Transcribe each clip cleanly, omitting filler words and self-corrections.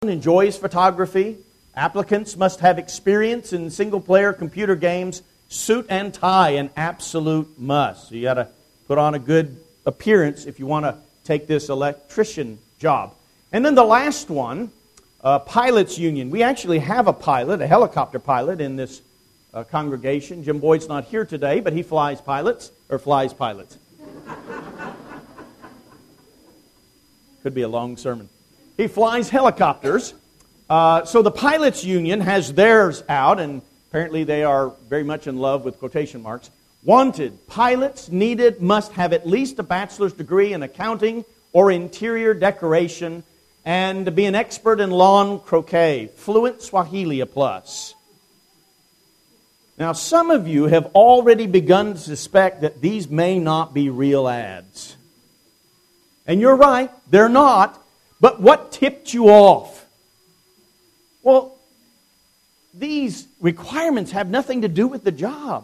enjoys photography. Applicants must have experience in single-player computer games. Suit and tie, an absolute must. So you got to put on a good appearance if you want to take this electrician job. And then the last one, pilots union. We actually have a pilot, a helicopter pilot in this congregation. Jim Boyd's not here today, but he flies pilots. Could be a long sermon. He flies helicopters. So the pilots union has theirs out, and apparently they are very much in love with quotation marks. Wanted, pilots needed must have at least a bachelor's degree in accounting or interior decoration and be an expert in lawn croquet. Fluent Swahili a plus. Now some of you have already begun to suspect that these may not be real ads. And you're right, they're not. But what tipped you off? Well, these requirements have nothing to do with the job.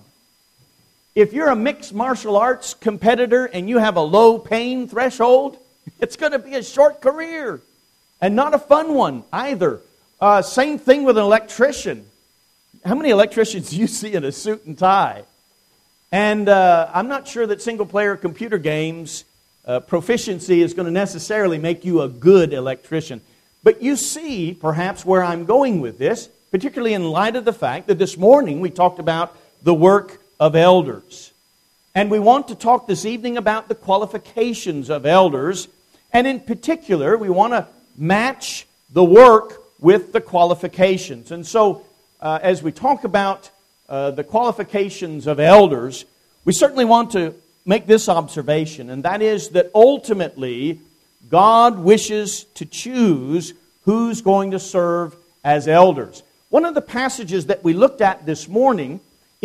If you're a mixed martial arts competitor and you have a low pain threshold, it's going to be a short career and not a fun one either. Same thing with an electrician. How many electricians do you see in a suit and tie? And I'm not sure that single-player computer games proficiency is going to necessarily make you a good electrician. But you see, perhaps, where I'm going with this, particularly in light of the fact that this morning we talked about the work of elders. And we want to talk this evening about the qualifications of elders. And in particular, we want to match the work with the qualifications. And so, as we talk about the qualifications of elders, we certainly want to make this observation, and that is that ultimately God wishes to choose who's going to serve as elders. One of the passages that we looked at this morning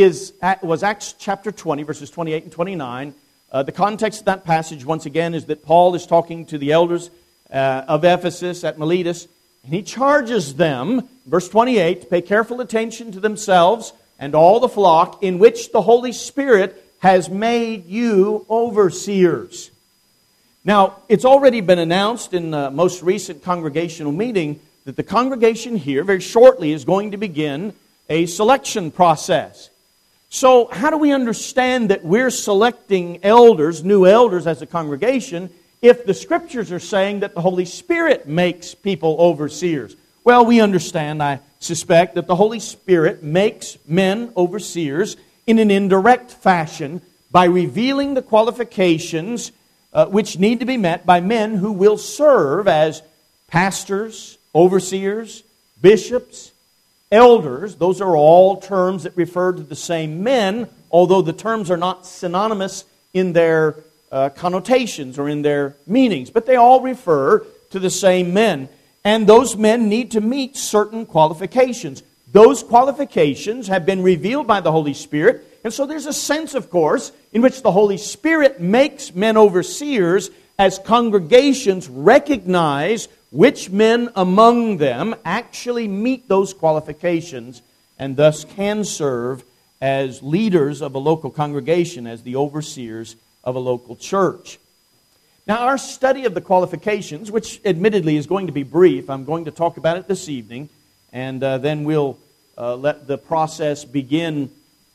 was Acts chapter 20, verses 28 and 29. The context of that passage, once again, is that Paul is talking to the elders of Ephesus at Miletus, and he charges them, verse 28, to pay careful attention to themselves and all the flock in which the Holy Spirit has made you overseers. Now, it's already been announced in the most recent congregational meeting that the congregation here very shortly is going to begin a selection process. So, how do we understand that we're selecting elders, new elders as a congregation, if the Scriptures are saying that the Holy Spirit makes people overseers? Well, we understand, I suspect, that the Holy Spirit makes men overseers in an indirect fashion by revealing the qualifications which need to be met by men who will serve as pastors, overseers, bishops, elders. Those are all terms that refer to the same men, although the terms are not synonymous in their connotations or in their meanings. But they all refer to the same men. And those men need to meet certain qualifications. Those qualifications have been revealed by the Holy Spirit. And so there's a sense, of course, in which the Holy Spirit makes men overseers as congregations recognize which men among them actually meet those qualifications and thus can serve as leaders of a local congregation, as the overseers of a local church. Now, our study of the qualifications, which admittedly is going to be brief, I'm going to talk about it this evening, and then we'll let the process begin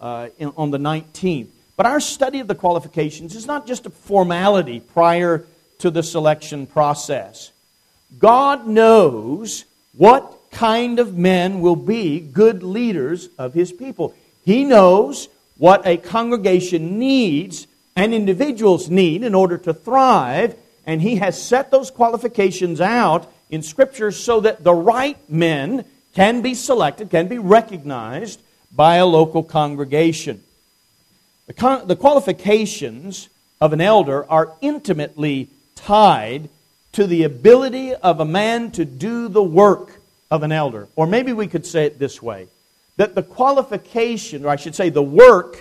on the 19th. But our study of the qualifications is not just a formality prior to the selection process. God knows what kind of men will be good leaders of His people. He knows what a congregation needs and individuals need in order to thrive, and He has set those qualifications out in Scripture so that the right men can be selected, can be recognized by a local congregation. The qualifications of an elder are intimately tied to the ability of a man to do the work of an elder. Or maybe we could say it this way, that the qualification, or I should say the work,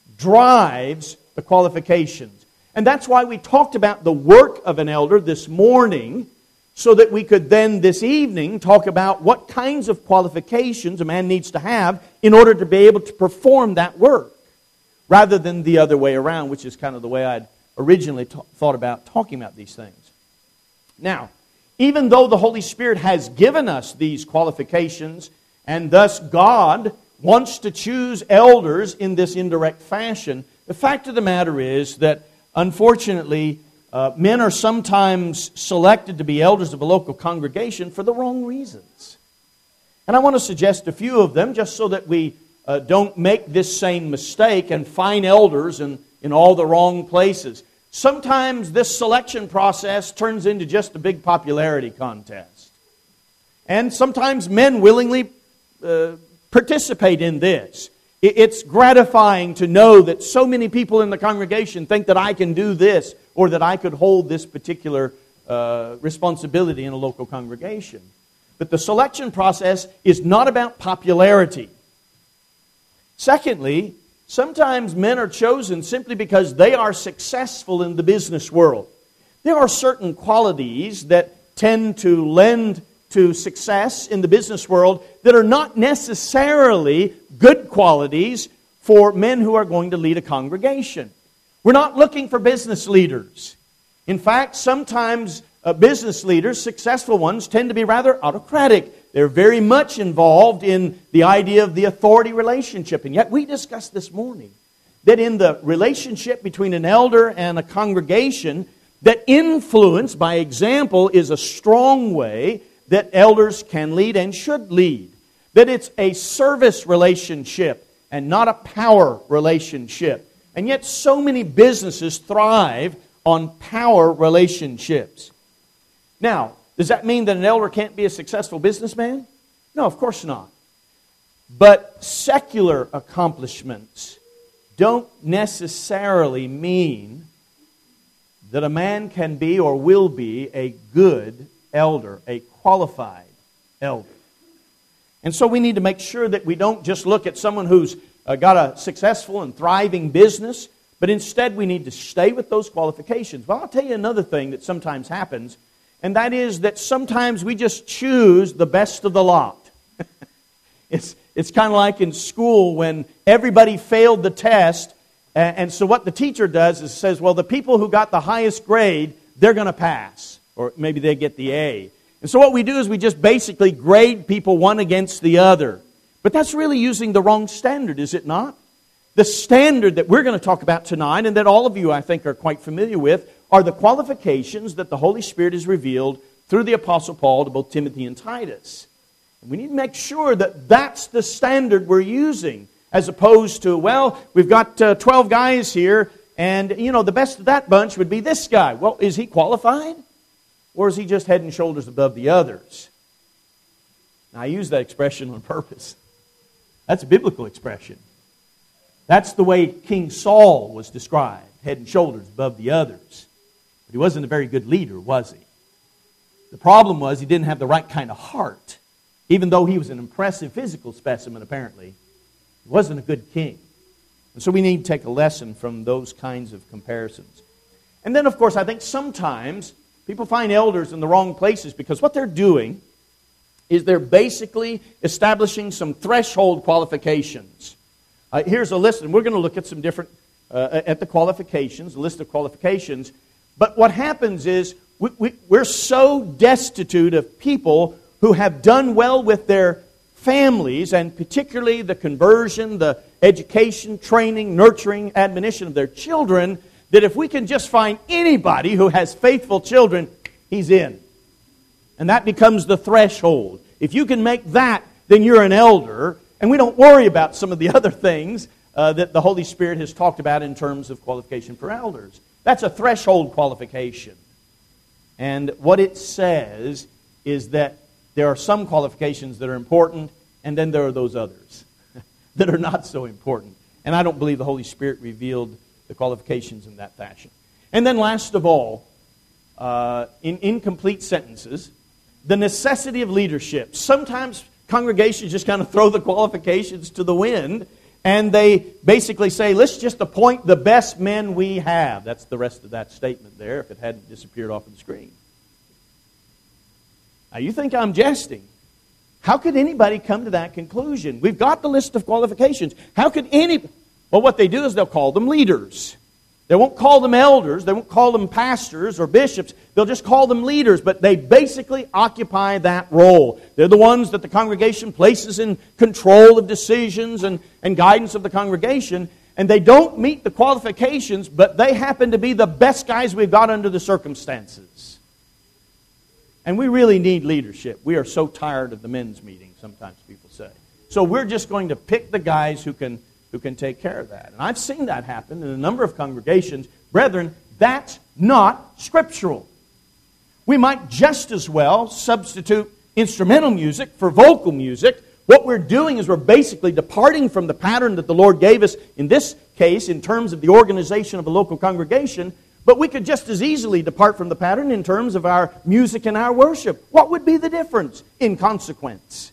drives the qualifications. And that's why we talked about the work of an elder this morning, so that we could then this evening talk about what kinds of qualifications a man needs to have in order to be able to perform that work, rather than the other way around, which is kind of the way I'd originally thought about talking about these things. Now, even though the Holy Spirit has given us these qualifications, and thus God wants to choose elders in this indirect fashion, the fact of the matter is that, unfortunately, men are sometimes selected to be elders of a local congregation for the wrong reasons. And I want to suggest a few of them just so that we don't make this same mistake and find elders in all the wrong places. Sometimes this selection process turns into just a big popularity contest. And sometimes men willingly participate in this. It's gratifying to know that so many people in the congregation think that I can do this or that I could hold this particular responsibility in a local congregation. But the selection process is not about popularity. Secondly, sometimes men are chosen simply because they are successful in the business world. There are certain qualities that tend to lend to success in the business world that are not necessarily good qualities for men who are going to lead a congregation. We're not looking for business leaders. In fact, sometimes business leaders, successful ones, tend to be rather autocratic. They're very much involved in the idea of the authority relationship. And yet we discussed this morning that in the relationship between an elder and a congregation, that influence by example is a strong way that elders can lead and should lead. That it's a service relationship and not a power relationship. And yet so many businesses thrive on power relationships. Now, does that mean that an elder can't be a successful businessman? No, of course not. But secular accomplishments don't necessarily mean that a man can be or will be a good elder, a qualified elder. And so we need to make sure that we don't just look at someone who's got a successful and thriving business, but instead we need to stay with those qualifications. Well, I'll tell you another thing that sometimes happens, and that is that sometimes we just choose the best of the lot. It's kind of like in school when everybody failed the test, and so what the teacher does is says, well, the people who got the highest grade, they're going to pass, or maybe they get the A. And so what we do is we just basically grade people one against the other. But that's really using the wrong standard, is it not? The standard that we're going to talk about tonight, and that all of you, I think, are quite familiar with, are the qualifications that the Holy Spirit has revealed through the Apostle Paul to both Timothy and Titus. And we need to make sure that that's the standard we're using, as opposed to, well, we've got 12 guys here, and, the best of that bunch would be this guy. Well, is he qualified? Or is he just head and shoulders above the others? Now, I use that expression on purpose. That's a biblical expression. That's the way King Saul was described, head and shoulders above the others. But he wasn't a very good leader, was he? The problem was he didn't have the right kind of heart. Even though he was an impressive physical specimen, apparently, he wasn't a good king. And so we need to take a lesson from those kinds of comparisons. And then, of course, I think sometimes people find elders in the wrong places because what they're doing is they're basically establishing some threshold qualifications. Here's a list, and we're going to look at some different, at the qualifications, a list of qualifications. But what happens is we're so destitute of people who have done well with their families, and particularly the conversion, the education, training, nurturing, admonition of their children, that if we can just find anybody who has faithful children, he's in. And that becomes the threshold. If you can make that, then you're an elder, and we don't worry about some of the other things that the Holy Spirit has talked about in terms of qualification for elders. That's a threshold qualification. And what it says is that there are some qualifications that are important, and then there are those others that are not so important. And I don't believe the Holy Spirit revealed the qualifications in that fashion. And then last of all, in incomplete sentences, the necessity of leadership. Sometimes congregations just kind of throw the qualifications to the wind, and they basically say, let's just appoint the best men we have. That's the rest of that statement there, if it hadn't disappeared off of the screen. Now, you think I'm jesting. How could anybody come to that conclusion? We've got the list of qualifications. How could any... Well, what they do is they'll call them leaders. They won't call them elders. They won't call them pastors or bishops. They'll just call them leaders. But they basically occupy that role. They're the ones that the congregation places in control of decisions and guidance of the congregation. And they don't meet the qualifications, but they happen to be the best guys we've got under the circumstances. And we really need leadership. We are so tired of the men's meeting, sometimes people say. So we're just going to pick the guys who can take care of that. And I've seen that happen in a number of congregations. Brethren, that's not scriptural. We might just as well substitute instrumental music for vocal music. What we're doing is we're basically departing from the pattern that the Lord gave us, in this case, in terms of the organization of a local congregation, but we could just as easily depart from the pattern in terms of our music and our worship. What would be the difference in consequence?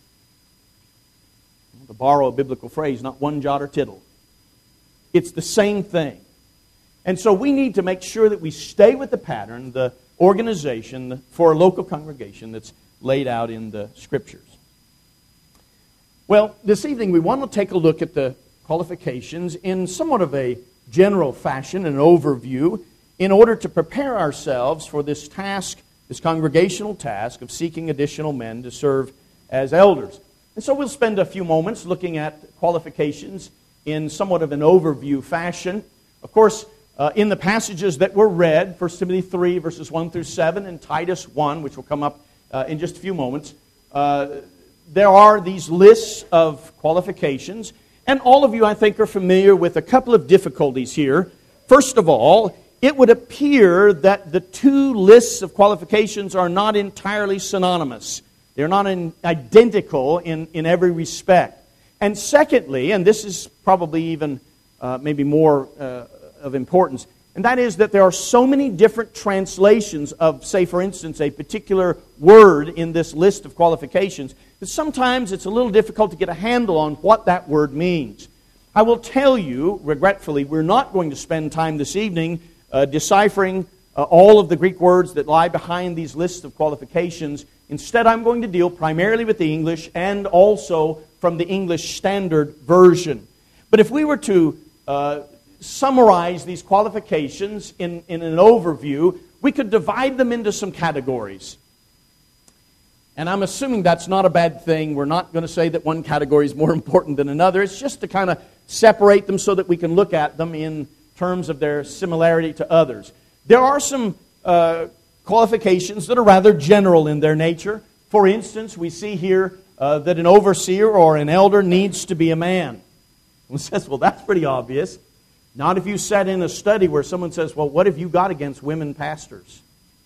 To borrow a biblical phrase, not one jot or tittle. It's the same thing. And so we need to make sure that we stay with the pattern, the organization for a local congregation that's laid out in the Scriptures. Well, this evening we want to take a look at the qualifications in somewhat of a general fashion, an overview, in order to prepare ourselves for this task, this congregational task of seeking additional men to serve as elders. And so we'll spend a few moments looking at qualifications in somewhat of an overview fashion. Of course, in the passages that were read, 1 Timothy 3, verses 1 through 7, and Titus 1, which will come up in just a few moments, there are these lists of qualifications. And all of you, I think, are familiar with a couple of difficulties here. First of all, it would appear that the two lists of qualifications are not entirely synonymous. They're not identical in every respect. And secondly, and this is probably even maybe more of importance, and that is that there are so many different translations of, say, for instance, a particular word in this list of qualifications, that sometimes it's a little difficult to get a handle on what that word means. I will tell you, regretfully, we're not going to spend time this evening deciphering all of the Greek words that lie behind these lists of qualifications. Instead, I'm going to deal primarily with the English and also from the English Standard Version. But if we were to summarize these qualifications in an overview, we could divide them into some categories. And I'm assuming that's not a bad thing. We're not going to say that one category is more important than another. It's just to kind of separate them so that we can look at them in terms of their similarity to others. There are some qualifications that are rather general in their nature. For instance, we see here that an overseer or an elder needs to be a man. One says, well, that's pretty obvious. Not if you sat in a study where someone says, well, what have you got against women pastors?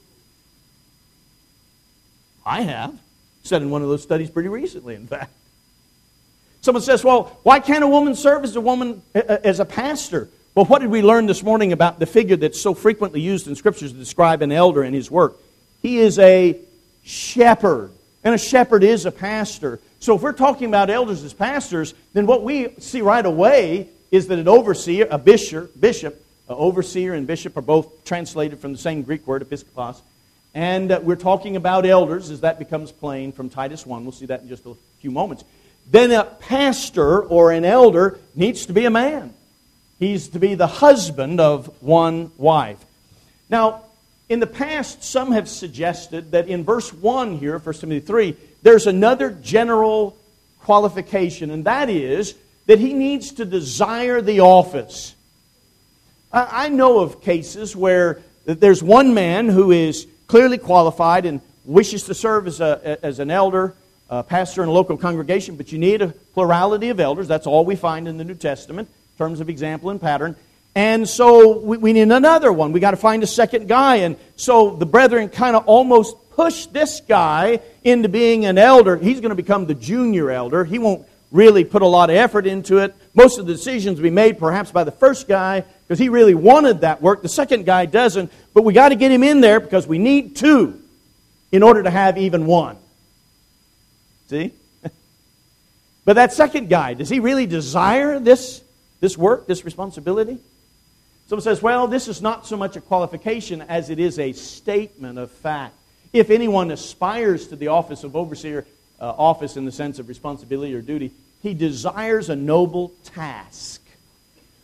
I have. Sat in one of those studies pretty recently, in fact. Someone says, well, why can't a woman serve as a pastor? Well, what did we learn this morning about the figure that's so frequently used in Scriptures to describe an elder and his work? He is a shepherd, and a shepherd is a pastor. So if we're talking about elders as pastors, then what we see right away is that an overseer, a bishop, overseer and bishop are both translated from the same Greek word, episkopos. And we're talking about elders, as that becomes plain from Titus 1. We'll see that in just a few moments. Then a pastor or an elder needs to be a man. He's to be the husband of one wife. Now, in the past, some have suggested that in verse 1 here, 1 Timothy 3, there's another general qualification, and that is that he needs to desire the office. I know of cases where there's one man who is clearly qualified and wishes to serve as an elder, pastor in a local congregation, but you need a plurality of elders. That's all we find in the New Testament in terms of example and pattern. And so we need another one. We got to find a second guy. And so the brethren kind of almost push this guy into being an elder. He's going to become the junior elder. He won't really put a lot of effort into it. Most of the decisions will be made perhaps by the first guy because he really wanted that work. The second guy doesn't. But we got to get him in there because we need two in order to have even one. See? But that second guy, does he really desire this work, this responsibility? Someone says, well, this is not so much a qualification as it is a statement of fact. If anyone aspires to the office of overseer, office in the sense of responsibility or duty, he desires a noble task.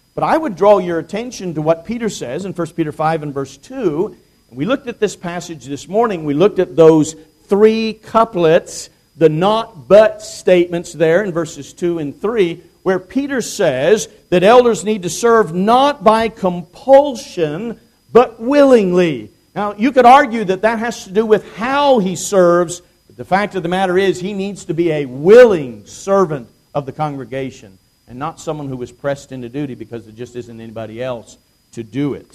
But I would draw your attention to what Peter says in 1 Peter 5 and verse 2. We looked at this passage this morning. We looked at those three couplets, the not but statements there in verses 2 and 3, where Peter says that elders need to serve not by compulsion, but willingly. Now, you could argue that that has to do with how he serves, but the fact of the matter is he needs to be a willing servant of the congregation and not someone who is pressed into duty because there just isn't anybody else to do it.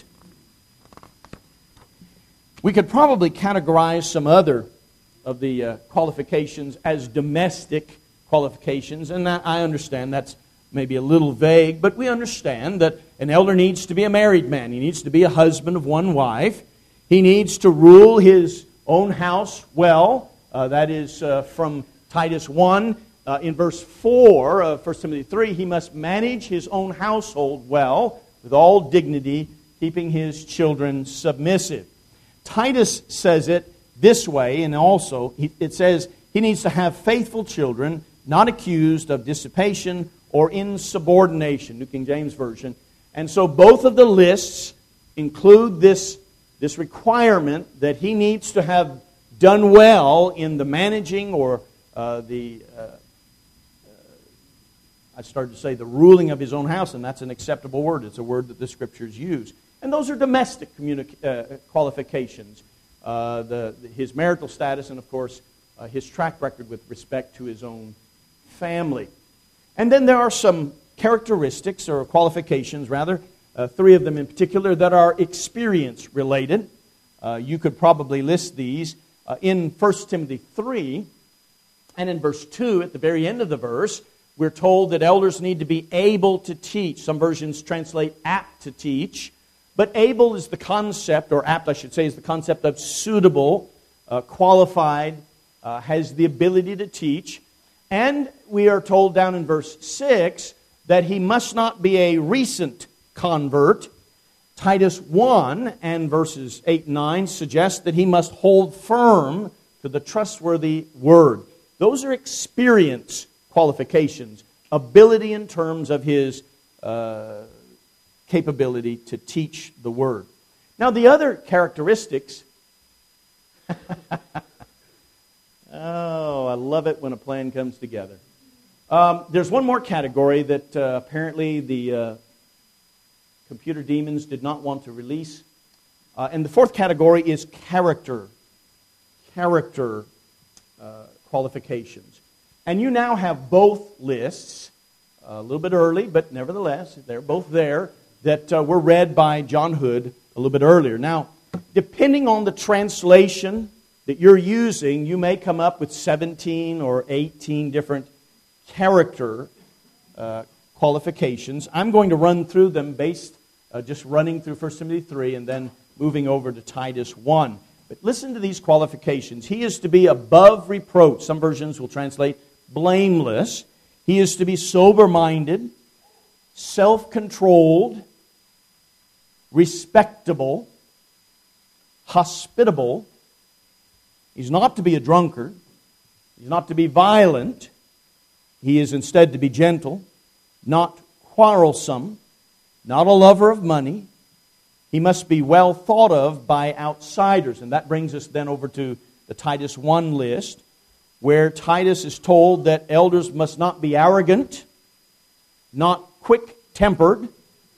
We could probably categorize some other of the qualifications as domestic qualifications, and that, I understand that's maybe a little vague, but we understand that an elder needs to be a married man. He needs to be a husband of one wife. He needs to rule his own house well. That is from Titus 1. In verse 4 of 1 Timothy 3, he must manage his own household well, with all dignity, keeping his children submissive. Titus says it this way, and also it says he needs to have faithful children, not accused of dissipation or insubordination, New King James Version. And so both of the lists include this requirement that he needs to have done well in the managing or the ruling of his own house, and that's an acceptable word. It's a word that the Scriptures use. And those are domestic qualifications. His marital status and, of course, his track record with respect to his own family. And then there are some characteristics, or qualifications rather, three of them in particular, that are experience-related. You could probably list these in 1 Timothy 3, and in verse 2, at the very end of the verse, we're told that elders need to be able to teach. Some versions translate apt to teach. But able is the concept, or apt I should say, is the concept of suitable, qualified, has the ability to teach. And we are told down in verse 6 that he must not be a recent convert. Titus 1 and verses 8 and 9 suggest that he must hold firm to the trustworthy word. Those are experience qualifications, ability in terms of his capability to teach the Word. Now, the other characteristics... Oh, I love it when a plan comes together. There's one more category that apparently the computer demons did not want to release. And the fourth category is character. Character qualifications. And you now have both lists, a little bit early, but nevertheless, they're both there, that were read by John Hood a little bit earlier. Now, depending on the translation that you're using, you may come up with 17 or 18 different character qualifications. I'm going to run through them based, just running through 1 Timothy 3 and then moving over to Titus 1. But listen to these qualifications. He is to be above reproach. Some versions will translate blameless. He is to be sober-minded, self-controlled, respectable, hospitable. He's not to be a drunkard. He's not to be violent. He is instead to be gentle, not quarrelsome, not a lover of money. He must be well thought of by outsiders. And that brings us then over to the Titus 1 list, where Titus is told that elders must not be arrogant, not quick-tempered.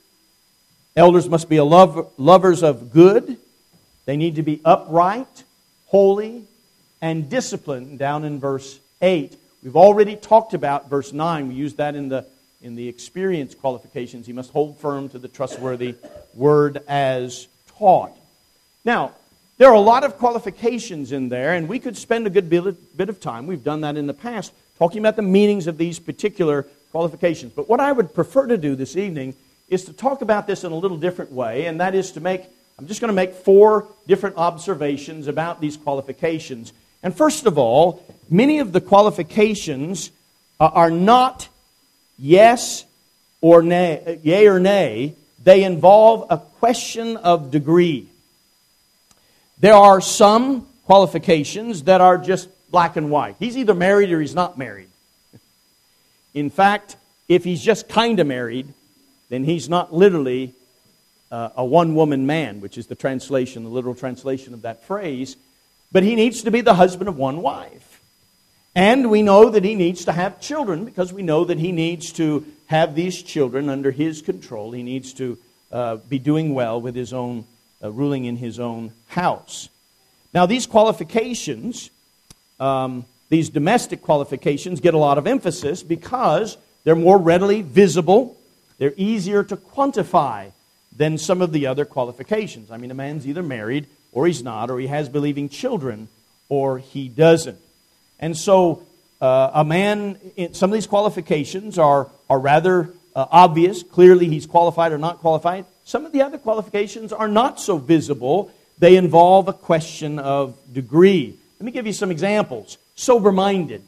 Elders must be lovers of good. They need to be upright, holy, and disciplined, down in verse 8. We've already talked about verse 9. We used that in the experience qualifications. He must hold firm to the trustworthy word as taught. Now, there are a lot of qualifications in there, and we could spend a good bit of time, we've done that in the past, talking about the meanings of these particular qualifications. But what I would prefer to do this evening is to talk about this in a little different way, and that is I'm just going to make 4 different observations about these qualifications. And first of all, many of the qualifications are not yes or nay, yea or nay. They involve a question of degree. There are some qualifications that are just black and white. He's either married or he's not married. In fact, if he's just kind of married, then he's not literally a one-woman man, which is the translation, the literal translation of that phrase, but he needs to be the husband of one wife. And we know that he needs to have children because we know that he needs to have these children under his control. He needs to be doing well with his own, ruling in his own house. Now, these qualifications, these domestic qualifications, get a lot of emphasis because they're more readily visible. They're easier to quantify than some of the other qualifications. I mean, a man's either married or he's not, or he has believing children or he doesn't. And so a man, some of these qualifications are rather obvious. Clearly he's qualified or not qualified. Some of the other qualifications are not so visible. They involve a question of degree. Let me give you some examples. Sober-minded.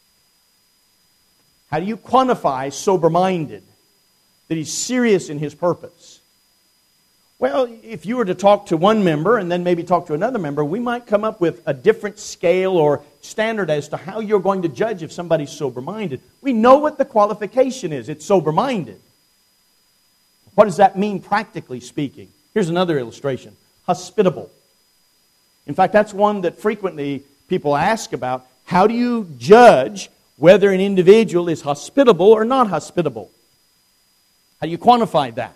How do you quantify sober-minded? That he's serious in his purpose. Well, if you were to talk to one member and then maybe talk to another member, we might come up with a different scale or standard as to how you're going to judge if somebody's sober-minded. We know what the qualification is. It's sober-minded. What does that mean practically speaking? Here's another illustration. Hospitable. In fact, that's one that frequently people ask about. How do you judge whether an individual is hospitable or not hospitable? How do you quantify that?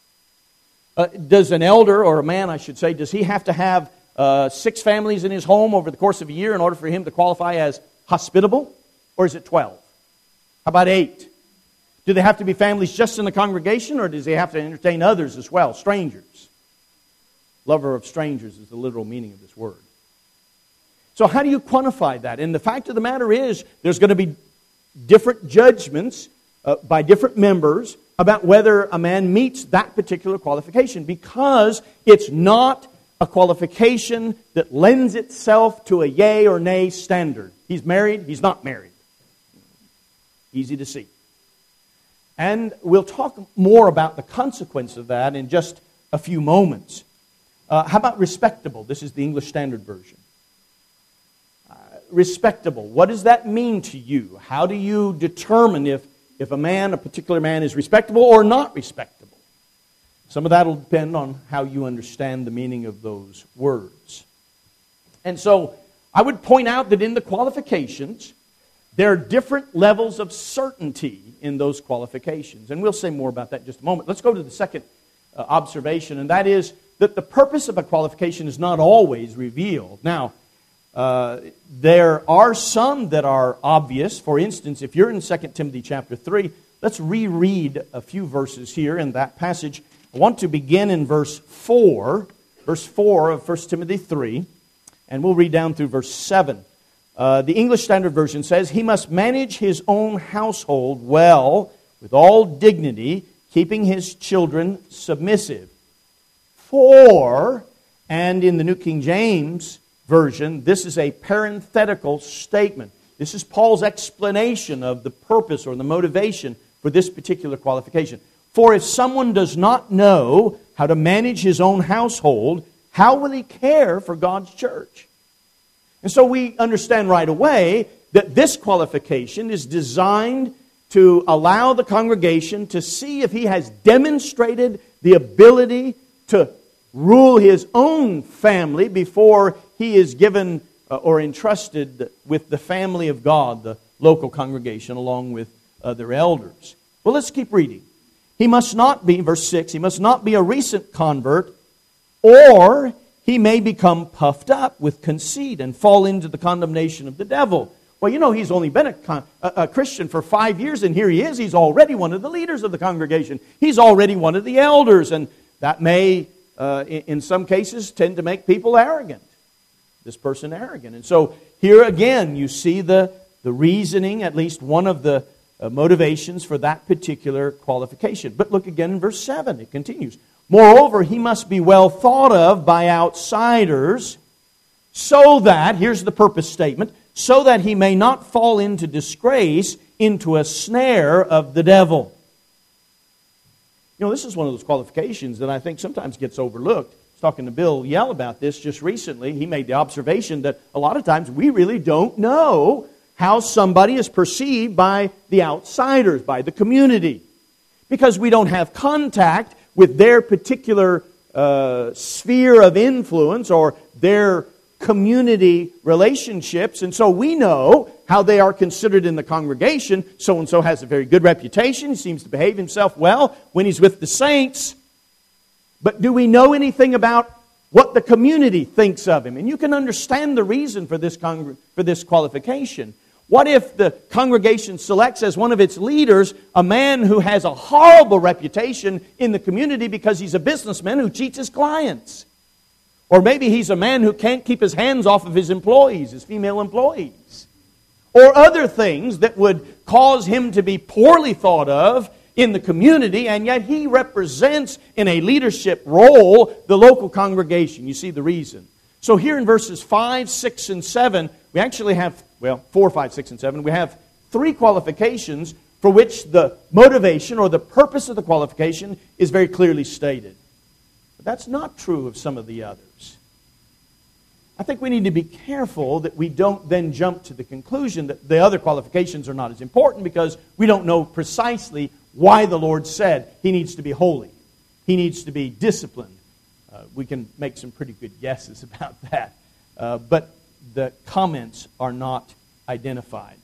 Does an elder, or a man I should say, does he have to have 6 families in his home over the course of a year in order for him to qualify as hospitable? Or is it 12? How about 8? Do they have to be families just in the congregation, or does he have to entertain others as well, strangers? Lover of strangers is the literal meaning of this word. So how do you quantify that? And the fact of the matter is, there's going to be different judgments by different members about whether a man meets that particular qualification, because it's not a qualification that lends itself to a yay or nay standard. He's married, he's not married. Easy to see. And we'll talk more about the consequence of that in just a few moments. How about respectable? This is the English Standard Version. Respectable. What does that mean to you? How do you determine if a particular man is respectable or not respectable? Some of that will depend on how you understand the meaning of those words. And so I would point out that in the qualifications, there are different levels of certainty in those qualifications. And we'll say more about that in just a moment. Let's go to the second observation, and that is that the purpose of a qualification is not always revealed. Now, there are some that are obvious. For instance, if you're in 2 Timothy chapter 3, let's reread a few verses here in that passage. I want to begin in verse 4 of 1 Timothy 3, and we'll read down through verse 7. The English Standard Version says, "He must manage his own household well, with all dignity, keeping his children submissive." For, and in the New King James Version, this is a parenthetical statement. This is Paul's explanation of the purpose or the motivation for this particular qualification. For if someone does not know how to manage his own household, how will he care for God's church? And so we understand right away that this qualification is designed to allow the congregation to see if he has demonstrated the ability to rule his own family before he is given or entrusted with the family of God, the local congregation, along with their elders. Well, let's keep reading. He must not be, verse 6, he must not be a recent convert, or he may become puffed up with conceit and fall into the condemnation of the devil. Well, you know, he's only been a Christian for 5 years, and here he is. He's already one of the leaders of the congregation. He's already one of the elders, and that may, in some cases, tend to make people arrogant. This person arrogant. And so here again, you see the reasoning, at least one of the motivations for that particular qualification. But look again in verse 7. It continues. Moreover, he must be well thought of by outsiders, so that, here's the purpose statement, so that he may not fall into disgrace, into a snare of the devil. You know, this is one of those qualifications that I think sometimes gets overlooked. I was talking to Bill Yell about this just recently. He made the observation that a lot of times we really don't know how somebody is perceived by the outsiders, by the community. because we don't have contact with their particular sphere of influence or their community relationships. And so we know how they are considered in the congregation. So-and-so has a very good reputation. He seems to behave himself well when he's with the saints. But do we know anything about what the community thinks of him? And you can understand the reason for this qualification. What if the congregation selects as one of its leaders a man who has a horrible reputation in the community because he's a businessman who cheats his clients? Or maybe he's a man who can't keep his hands off of his employees, his female employees. Or other things that would cause him to be poorly thought of in the community, and yet he represents in a leadership role the local congregation. You see the reason. So here in verses 5, 6, and 7, we actually have, 4, 5, 6, and 7, we have 3 qualifications for which the motivation or the purpose of the qualification is very clearly stated. But that's not true of some of the others. I think we need to be careful that we don't then jump to the conclusion that the other qualifications are not as important because we don't know precisely why the Lord said he needs to be holy. He needs to be disciplined. We can make some pretty good guesses about that. But the comments are not identified.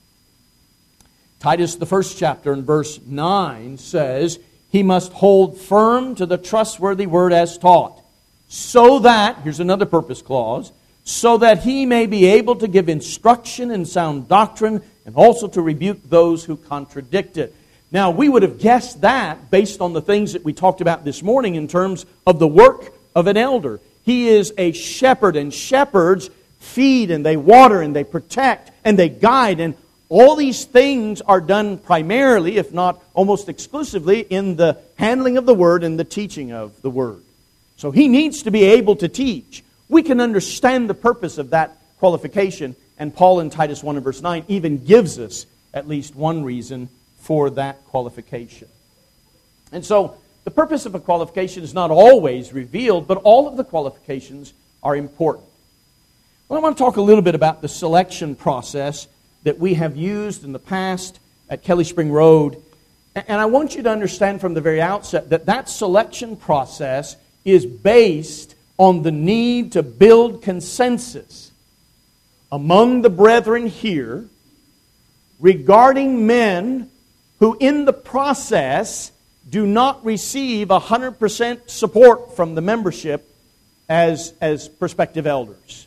Titus, the first chapter, in verse 9 says, he must hold firm to the trustworthy word as taught, so that, here's another purpose clause, so that he may be able to give instruction in sound doctrine and also to rebuke those who contradict it. Now, we would have guessed that based on the things that we talked about this morning in terms of the work of an elder. He is a shepherd, and shepherds feed and they water and they protect and they guide. And all these things are done primarily, if not almost exclusively, in the handling of the Word and the teaching of the Word. So he needs to be able to teach. We can understand the purpose of that qualification, and Paul in Titus 1 and verse 9 even gives us at least one reason for that qualification. And so the purpose of a qualification is not always revealed, but all of the qualifications are important. Well, I want to talk a little bit about the selection process that we have used in the past at Kelly Spring Road. And I want you to understand from the very outset that that selection process is based on the need to build consensus among the brethren here regarding men who in the process do not receive 100% support from the membership as prospective elders.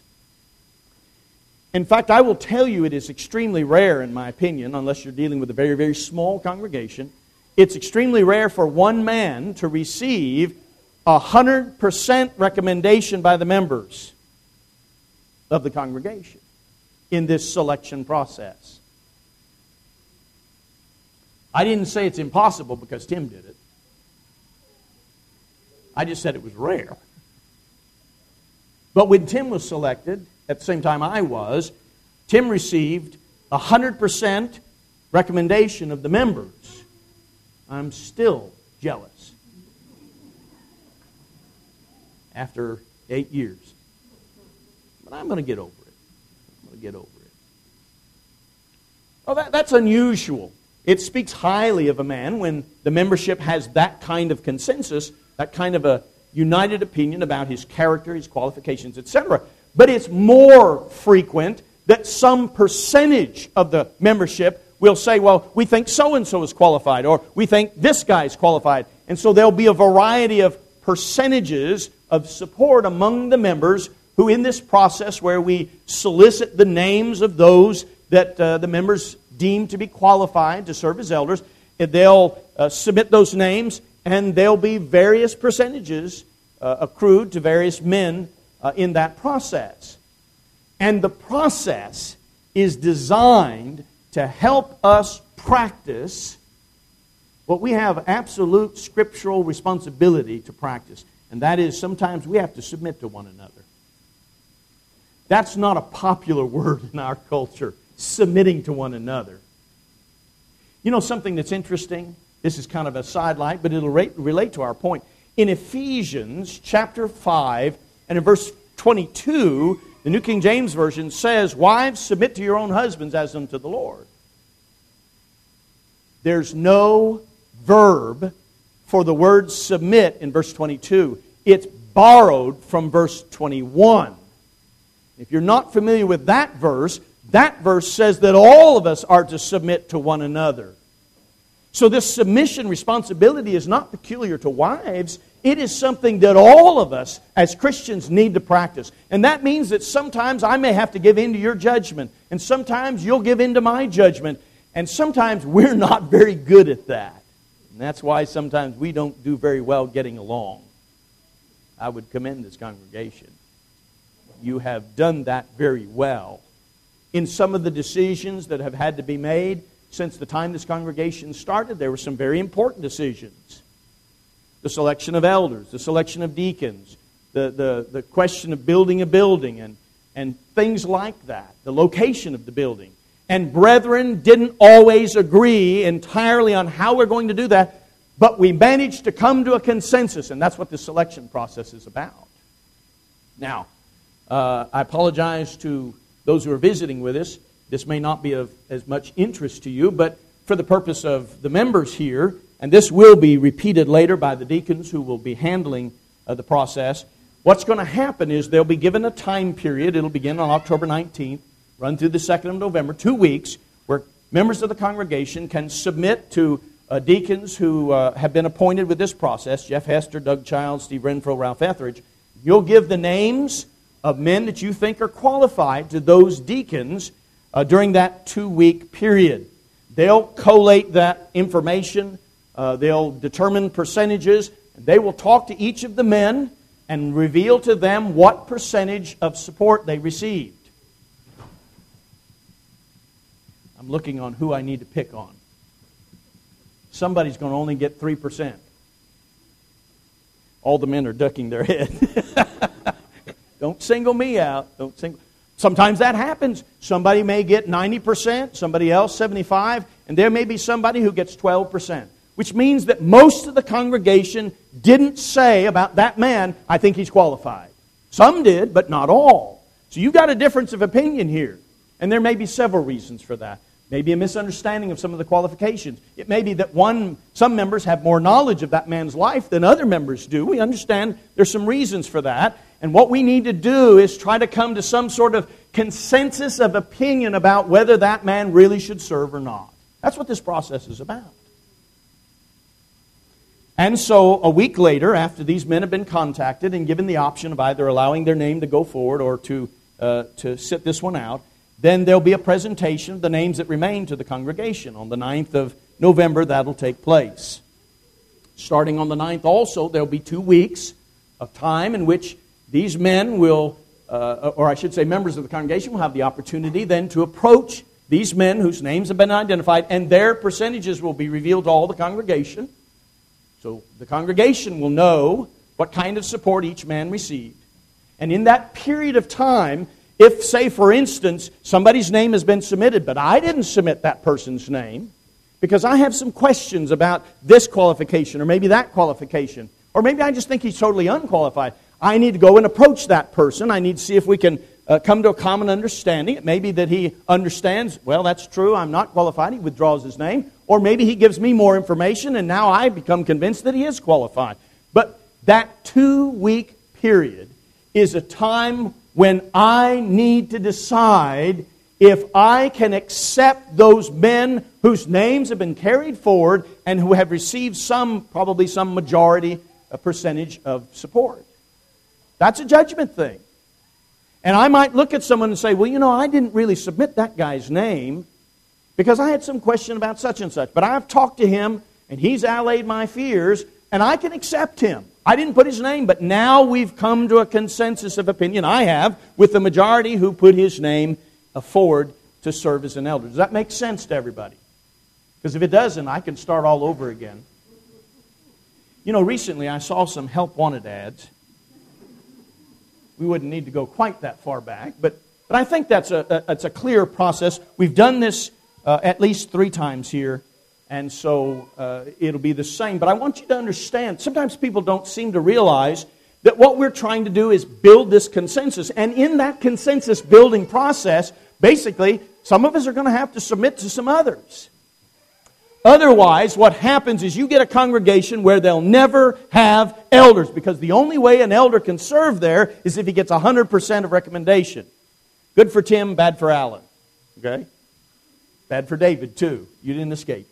In fact, I will tell you it is extremely rare, in my opinion, unless you're dealing with a very, very small congregation, it's extremely rare for one man to receive 100% recommendation by the members of the congregation in this selection process. I didn't say it's impossible because Tim did it. I just said it was rare. But when Tim was selected, at the same time I was, Tim received 100% recommendation of the members. I'm still jealous. After 8 years. But I'm going to get over it. Oh, that's unusual. It speaks highly of a man when the membership has that kind of consensus, that kind of a united opinion about his character, his qualifications, etc. But it's more frequent that some percentage of the membership will say, well, we think so-and-so is qualified, or we think this guy is qualified. And so there'll be a variety of percentages of support among the members who in this process where we solicit the names of those that the members deem to be qualified to serve as elders, they'll submit those names, and there'll be various percentages accrued to various men in that process. And the process is designed to help us practice what we have absolute scriptural responsibility to practice. And that is sometimes we have to submit to one another. That's not a popular word in our culture, submitting to one another. You know something that's interesting? This is kind of a sidelight, but it'll relate to our point. In Ephesians chapter 5 and in verse 22, the New King James Version says, wives, submit to your own husbands as unto the Lord. There's no verb for the word submit in verse 22. It's borrowed from verse 21. If you're not familiar with that verse says that all of us are to submit to one another. So this submission responsibility is not peculiar to wives. It is something that all of us as Christians need to practice. And that means that sometimes I may have to give in to your judgment. And sometimes you'll give in to my judgment. And sometimes we're not very good at that. And that's why sometimes we don't do very well getting along. I would commend this congregation. You have done that very well. In some of the decisions that have had to be made since the time this congregation started, there were some very important decisions. The selection of elders, the selection of deacons, the question of building a building and things like that, the location of the building. And brethren didn't always agree entirely on how we're going to do that, but we managed to come to a consensus, and that's what the selection process is about. Now, I apologize to those who are visiting with us. This may not be of as much interest to you, but for the purpose of the members here, and this will be repeated later by the deacons who will be handling the process, what's going to happen is they'll be given a time period. It'll begin on October 19th, run through the 2nd of November, 2 weeks, where members of the congregation can submit to deacons who have been appointed with this process, Jeff Hester, Doug Childs, Steve Renfro, Ralph Etheridge. You'll give the names of men that you think are qualified to those deacons during that 2-week period. They'll collate that information. They'll determine percentages. They will talk to each of the men and reveal to them what percentage of support they received. I'm looking on who I need to pick on. Somebody's going to only get 3%. All the men are ducking their head. Don't single me out. Sometimes that happens. Somebody may get 90%, somebody else 75%, and there may be somebody who gets 12%. Which means that most of the congregation didn't say about that man, I think he's qualified. Some did, but not all. So you've got a difference of opinion here. And there may be several reasons for that. Maybe a misunderstanding of some of the qualifications. It may be that some members have more knowledge of that man's life than other members do. We understand there's some reasons for that. And what we need to do is try to come to some sort of consensus of opinion about whether that man really should serve or not. That's what this process is about. And so a week later, after these men have been contacted and given the option of either allowing their name to go forward or to sit this one out, then there'll be a presentation of the names that remain to the congregation. On the 9th of November, that'll take place. Starting on the 9th also, there'll be 2 weeks of time in which these men will, or I should say members of the congregation, will have the opportunity then to approach these men whose names have been identified, and their percentages will be revealed to all the congregation. So the congregation will know what kind of support each man received. And in that period of time, if, say, for instance, somebody's name has been submitted, but I didn't submit that person's name because I have some questions about this qualification or maybe that qualification, or maybe I just think he's totally unqualified, I need to go and approach that person. I need to see if we can come to a common understanding. It may be that he understands, well, that's true, I'm not qualified. He withdraws his name. Or maybe he gives me more information and now I become convinced that he is qualified. But that 2-week period is a time when I need to decide if I can accept those men whose names have been carried forward and who have received probably some majority, a percentage of support. That's a judgment thing. And I might look at someone and say, well, I didn't really submit that guy's name because I had some question about such and such. But I've talked to him, and he's allayed my fears, and I can accept him. I didn't put his name, but now we've come to a consensus of opinion, I have, with the majority who put his name forward to serve as an elder. Does that make sense to everybody? Because if it doesn't, I can start all over again. Recently I saw some help wanted ads. We wouldn't need to go quite that far back, but I think that's a clear process. We've done this at least 3 times here, and so it'll be the same. But I want you to understand, sometimes people don't seem to realize that what we're trying to do is build this consensus. And in that consensus building process, basically, some of us are going to have to submit to some others. Otherwise, what happens is you get a congregation where they'll never have elders, because the only way an elder can serve there is if he gets 100% of recommendation. Good for Tim, bad for Alan. Okay? Bad for David, too. You didn't escape.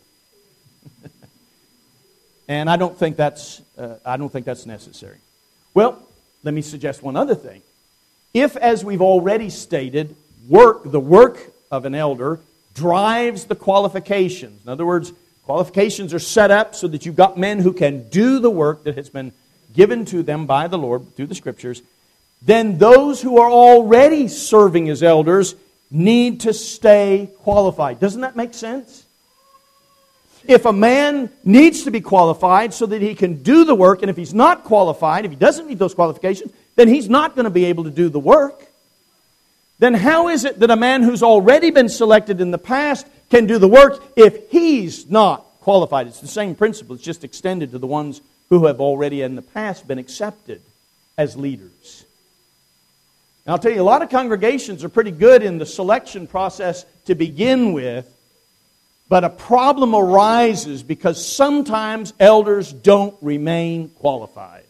And I don't think that's necessary. Well, let me suggest one other thing. If, as we've already stated, the work of an elder drives the qualifications. In other words, qualifications are set up so that you've got men who can do the work that has been given to them by the Lord through the Scriptures. Then those who are already serving as elders need to stay qualified. Doesn't that make sense? If a man needs to be qualified so that he can do the work, and if he's not qualified, if he doesn't meet those qualifications, then he's not going to be able to do the work. Then how is it that a man who's already been selected in the past can do the work if he's not qualified? It's the same principle. It's just extended to the ones who have already in the past been accepted as leaders. Now, I'll tell you, a lot of congregations are pretty good in the selection process to begin with, but a problem arises because sometimes elders don't remain qualified.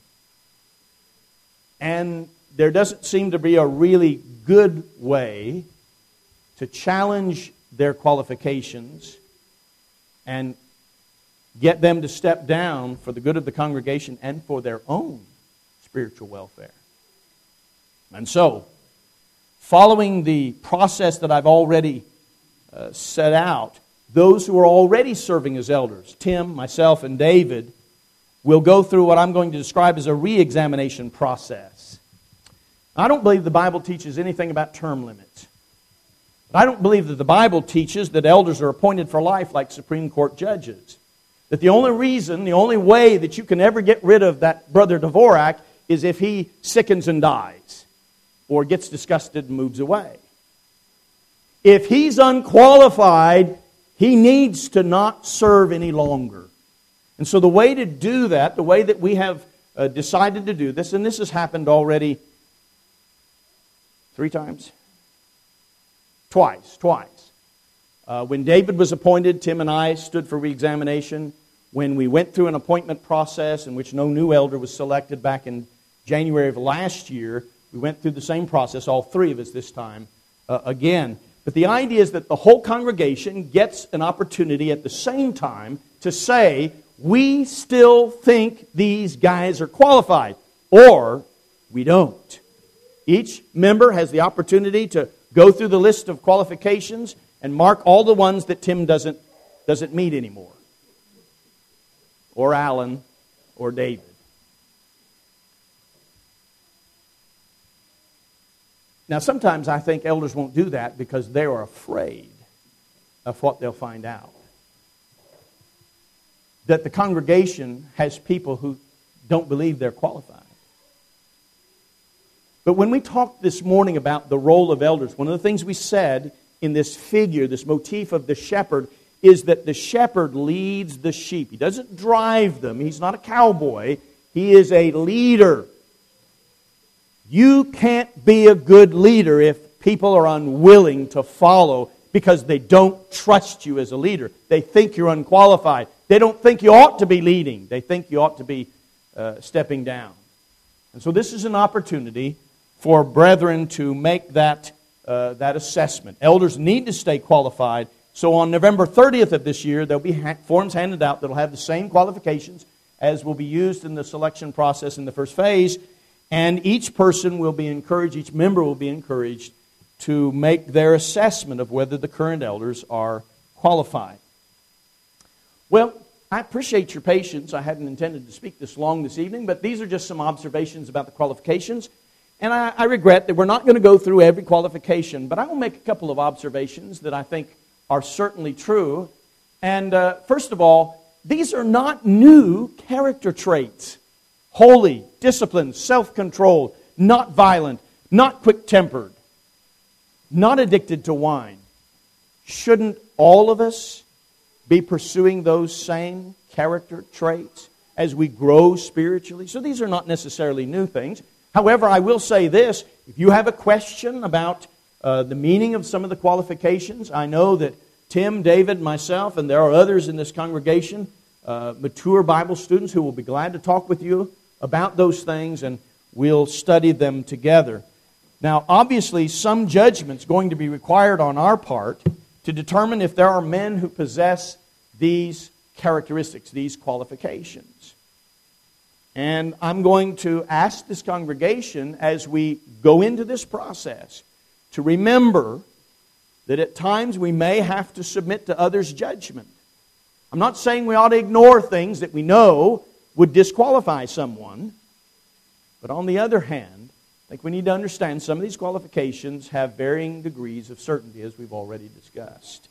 And there doesn't seem to be a really good way to challenge their qualifications and get them to step down for the good of the congregation and for their own spiritual welfare. And so, following the process that I've already set out, those who are already serving as elders, Tim, myself, and David, will go through what I'm going to describe as a re-examination process. I don't believe the Bible teaches anything about term limits. I don't believe that the Bible teaches that elders are appointed for life like Supreme Court judges. That the only way that you can ever get rid of that Brother Dvorak is if he sickens and dies or gets disgusted and moves away. If he's unqualified, he needs to not serve any longer. And so the way to do that, the way that we have decided to do this, and this has happened already 3 times? Twice. When David was appointed, Tim and I stood for re-examination. When we went through an appointment process in which no new elder was selected back in January of last year, we went through the same process, all 3 of us this time, again. But the idea is that the whole congregation gets an opportunity at the same time to say, we still think these guys are qualified, or we don't. Each member has the opportunity to go through the list of qualifications and mark all the ones that Tim doesn't meet anymore, or Alan, or David. Now, sometimes I think elders won't do that because they are afraid of what they'll find out. That the congregation has people who don't believe they're qualified. But when we talked this morning about the role of elders, one of the things we said in this figure, this motif of the shepherd, is that the shepherd leads the sheep. He doesn't drive them. He's not a cowboy. He is a leader. You can't be a good leader if people are unwilling to follow because they don't trust you as a leader. They think you're unqualified. They don't think you ought to be leading. They think you ought to be stepping down. And so this is an opportunity for brethren to make that assessment. Elders need to stay qualified. So on November 30th of this year, there'll be forms handed out that will have the same qualifications as will be used in the selection process in the first phase. And each person will be encouraged, each member will be encouraged to make their assessment of whether the current elders are qualified. Well, I appreciate your patience. I hadn't intended to speak this long this evening, but these are just some observations about the qualifications. And I regret that we're not going to go through every qualification, but I will make a couple of observations that I think are certainly true. And first of all, these are not new character traits. Holy, disciplined, self-controlled, not violent, not quick-tempered, not addicted to wine. Shouldn't all of us be pursuing those same character traits as we grow spiritually? So these are not necessarily new things. However, I will say this, if you have a question about the meaning of some of the qualifications, I know that Tim, David, myself, and there are others in this congregation, mature Bible students who will be glad to talk with you about those things, and we'll study them together. Now, obviously, some judgment's going to be required on our part to determine if there are men who possess these characteristics, these qualifications. And I'm going to ask this congregation as we go into this process to remember that at times we may have to submit to others' judgment. I'm not saying we ought to ignore things that we know would disqualify someone, but on the other hand, I think we need to understand some of these qualifications have varying degrees of certainty, as we've already discussed.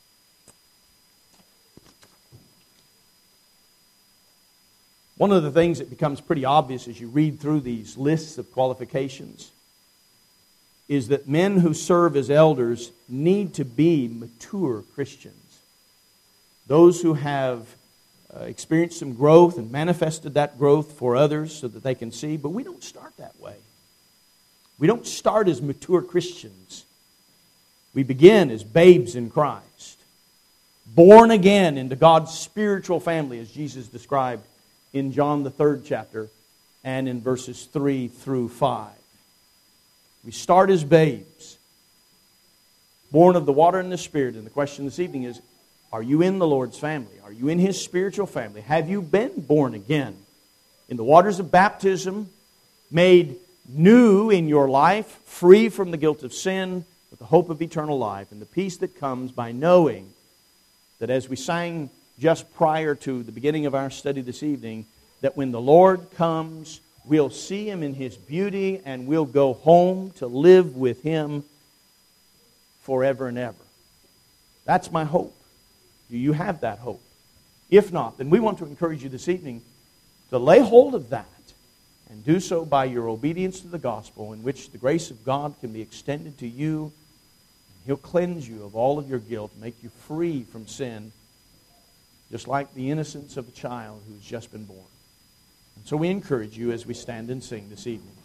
One of the things that becomes pretty obvious as you read through these lists of qualifications is that men who serve as elders need to be mature Christians. Those who have experienced some growth and manifested that growth for others so that they can see, but we don't start that way. We don't start as mature Christians. We begin as babes in Christ, born again into God's spiritual family, as Jesus described in John the 3rd chapter and in verses 3 through 5. We start as babes, born of the water and the Spirit. And the question this evening is, are you in the Lord's family? Are you in His spiritual family? Have you been born again in the waters of baptism, made new in your life, free from the guilt of sin, with the hope of eternal life and the peace that comes by knowing that, as we sang just prior to the beginning of our study this evening, that when the Lord comes, we'll see Him in His beauty and we'll go home to live with Him forever and ever. That's my hope. Do you have that hope? If not, then we want to encourage you this evening to lay hold of that and do so by your obedience to the gospel, in which the grace of God can be extended to you. He'll cleanse you of all of your guilt, make you free from sin, just like the innocence of a child who's just been born. And so we encourage you as we stand and sing this evening.